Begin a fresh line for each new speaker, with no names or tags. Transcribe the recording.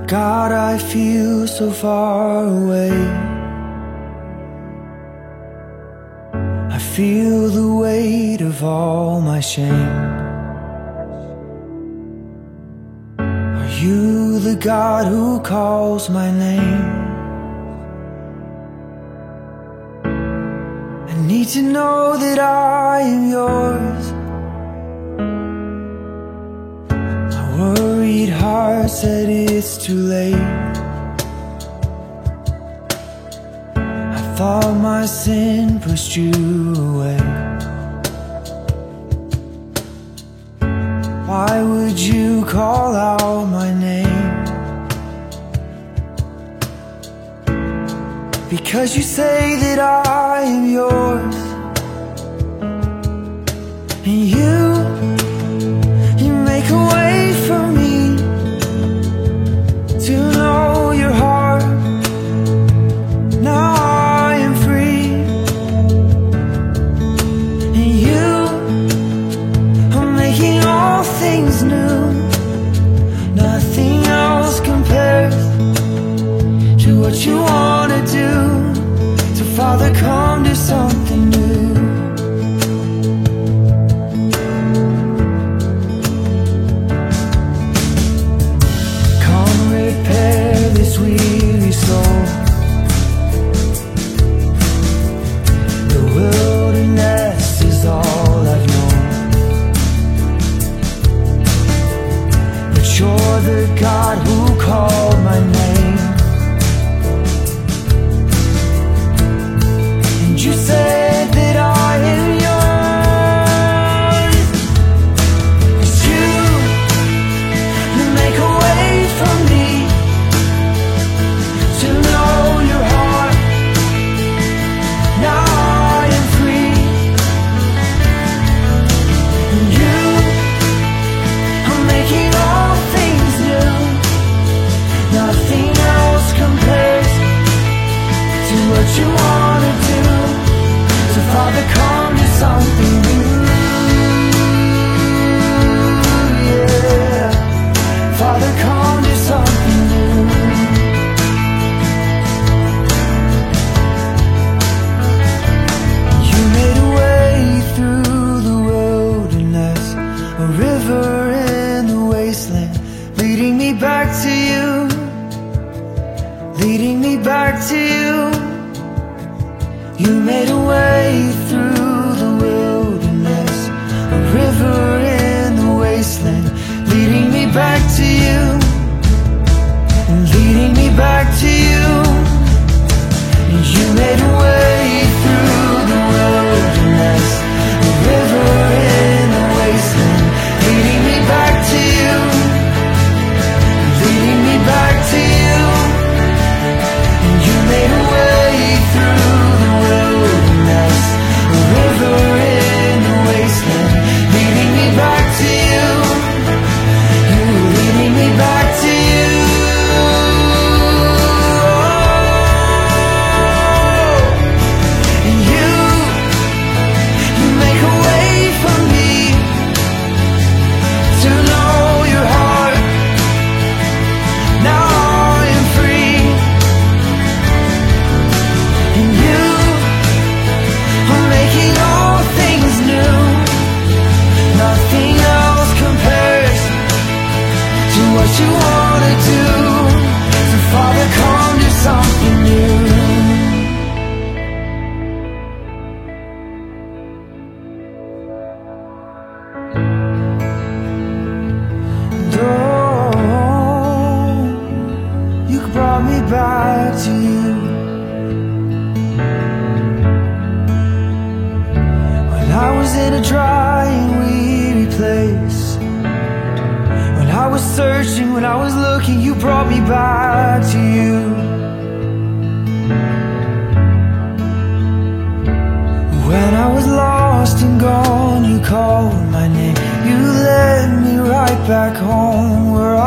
God, I feel so far away. I feel the weight of all my shame. Are you the God who calls my name? I need to know that I am yours. My worried heart said it's too late. I thought my sin pushed you away. Why would you call out my name? Because you say that I am yours. And you make a way for me to know your heart. Now I am free. And you are making all things new. Nothing else compares to what you wanna do. So Father, come do something new. Come repair this weary soul. The wilderness is all I've known, but you're the God who called my name. You said that I am yours. 'Cause you make a way for me to know your heart. Now I am free. And you are making all things new. Nothing else compares to what you wanna do. So Father, come do something new. Yeah. Father, come do something new. You made a way through the wilderness, a river in the wasteland, leading me back to you, leading me back to you. You made a way through the wilderness, a river in the wasteland, leading me back to you, and leading me back to you. And you made a way through the wilderness, a river in the wasteland, leading me back to you, leading me back to you. And you made a way through the wilderness, a river in the wasteland, leading me back to you. You were leading me back to you. And you make a way for me to know your heart. Now I am free. And you are making all things new. Nothing else compares to what you wanna do. So Father, come do something new. And oh, you brought me back to you. I was in a dry and weary place. When I was searching, when I was looking, you brought me back to you. When I was lost and gone, you called my name. You led me right back home where